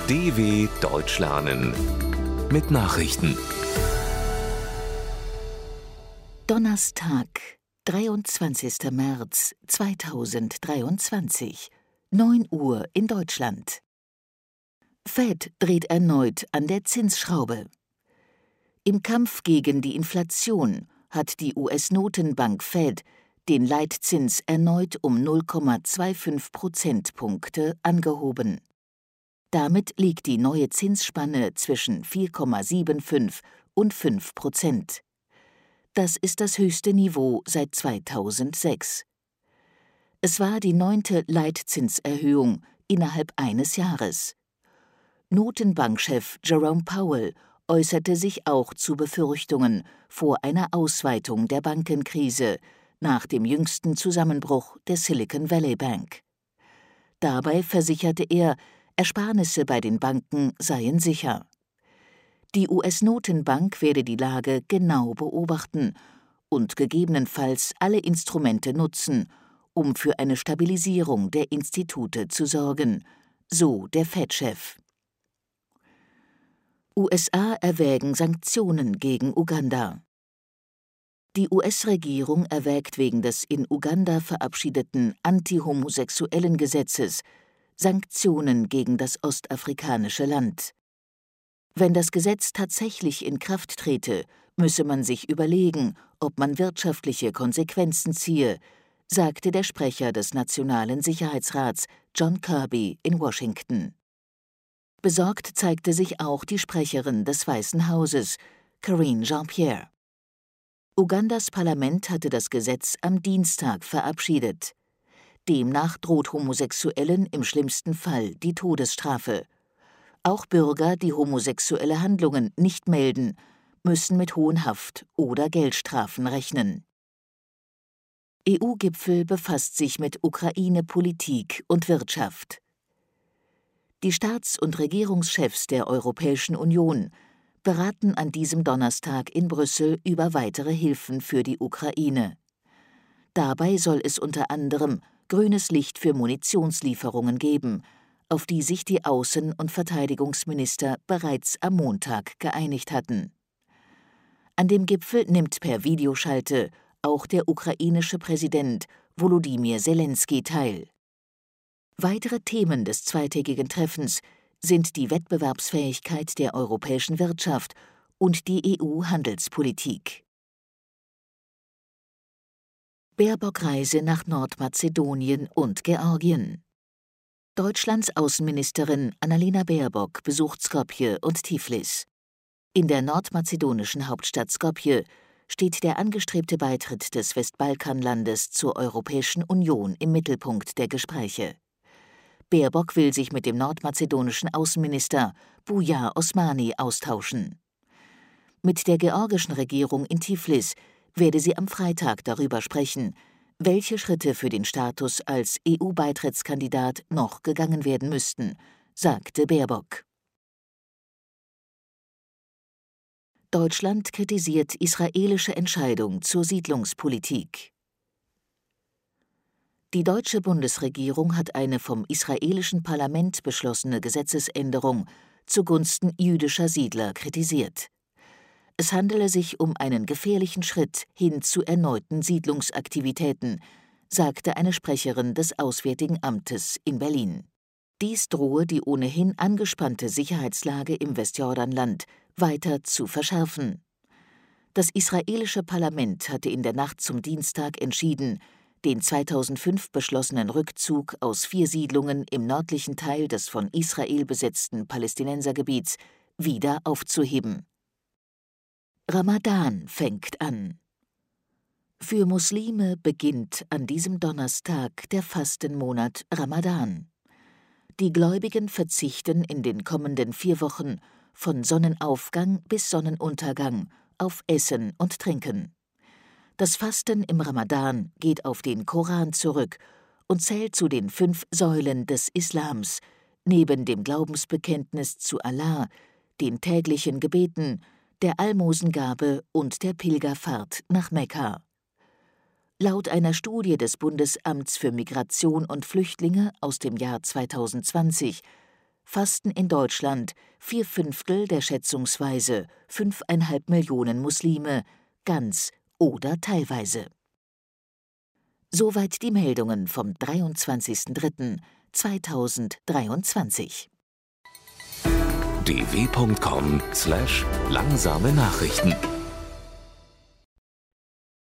DW Deutsch lernen mit Nachrichten. Donnerstag, 23. März 2023, 9 Uhr in Deutschland. Fed dreht erneut an der Zinsschraube. Im Kampf gegen die Inflation hat die US-Notenbank Fed den Leitzins erneut um 0,25 Prozentpunkte angehoben. Damit liegt die neue Zinsspanne zwischen 4,75 und 5%. Das ist das höchste Niveau seit 2006. Es war die 9. Leitzinserhöhung innerhalb eines Jahres. Notenbankchef Jerome Powell äußerte sich auch zu Befürchtungen vor einer Ausweitung der Bankenkrise nach dem jüngsten Zusammenbruch der Silicon Valley Bank. Dabei versicherte er, Ersparnisse bei den Banken seien sicher. Die US-Notenbank werde die Lage genau beobachten und gegebenenfalls alle Instrumente nutzen, um für eine Stabilisierung der Institute zu sorgen, so der Fed-Chef. USA erwägen Sanktionen gegen Uganda. Die US-Regierung erwägt wegen des in Uganda verabschiedeten anti-homosexuellen Gesetzes Sanktionen gegen das ostafrikanische Land. Wenn das Gesetz tatsächlich in Kraft trete, müsse man sich überlegen, ob man wirtschaftliche Konsequenzen ziehe, sagte der Sprecher des Nationalen Sicherheitsrats John Kirby in Washington. Besorgt zeigte sich auch die Sprecherin des Weißen Hauses, Karine Jean-Pierre. Ugandas Parlament hatte das Gesetz am Dienstag verabschiedet. Demnach droht Homosexuellen im schlimmsten Fall die Todesstrafe. Auch Bürger, die homosexuelle Handlungen nicht melden, müssen mit hohen Haft- oder Geldstrafen rechnen. EU-Gipfel befasst sich mit Ukraine-Politik und Wirtschaft. Die Staats- und Regierungschefs der Europäischen Union beraten an diesem Donnerstag in Brüssel über weitere Hilfen für die Ukraine. Dabei soll es unter anderem grünes Licht für Munitionslieferungen geben, auf die sich die Außen- und Verteidigungsminister bereits am Montag geeinigt hatten. An dem Gipfel nimmt per Videoschalte auch der ukrainische Präsident Volodymyr Selenskyj teil. Weitere Themen des zweitägigen Treffens sind die Wettbewerbsfähigkeit der europäischen Wirtschaft und die EU-Handelspolitik. Baerbock-Reise nach Nordmazedonien und Georgien. Deutschlands Außenministerin Annalena Baerbock besucht Skopje und Tiflis. In der nordmazedonischen Hauptstadt Skopje steht der angestrebte Beitritt des Westbalkanlandes zur Europäischen Union im Mittelpunkt der Gespräche. Baerbock will sich mit dem nordmazedonischen Außenminister Bujar Osmani austauschen. Mit der georgischen Regierung in Tiflis werde sie am Freitag darüber sprechen, welche Schritte für den Status als EU-Beitrittskandidat noch gegangen werden müssten, sagte Baerbock. Deutschland kritisiert israelische Entscheidung zur Siedlungspolitik. Die deutsche Bundesregierung hat eine vom israelischen Parlament beschlossene Gesetzesänderung zugunsten jüdischer Siedler kritisiert. Es handele sich um einen gefährlichen Schritt hin zu erneuten Siedlungsaktivitäten, sagte eine Sprecherin des Auswärtigen Amtes in Berlin. Dies drohe die ohnehin angespannte Sicherheitslage im Westjordanland weiter zu verschärfen. Das israelische Parlament hatte in der Nacht zum Dienstag entschieden, den 2005 beschlossenen Rückzug aus 4 Siedlungen im nördlichen Teil des von Israel besetzten Palästinensergebiets wieder aufzuheben. Ramadan fängt an. Für Muslime beginnt an diesem Donnerstag der Fastenmonat Ramadan. Die Gläubigen verzichten in den kommenden 4 Wochen von Sonnenaufgang bis Sonnenuntergang auf Essen und Trinken. Das Fasten im Ramadan geht auf den Koran zurück und zählt zu den 5 Säulen des Islams, neben dem Glaubensbekenntnis zu Allah, den täglichen Gebeten, der Almosengabe und der Pilgerfahrt nach Mekka. Laut einer Studie des Bundesamts für Migration und Flüchtlinge aus dem Jahr 2020 fassten in Deutschland 4/5 der schätzungsweise 5,5 Millionen Muslime, ganz oder teilweise. Soweit die Meldungen vom 23.03.2023. dw.com/langsame Nachrichten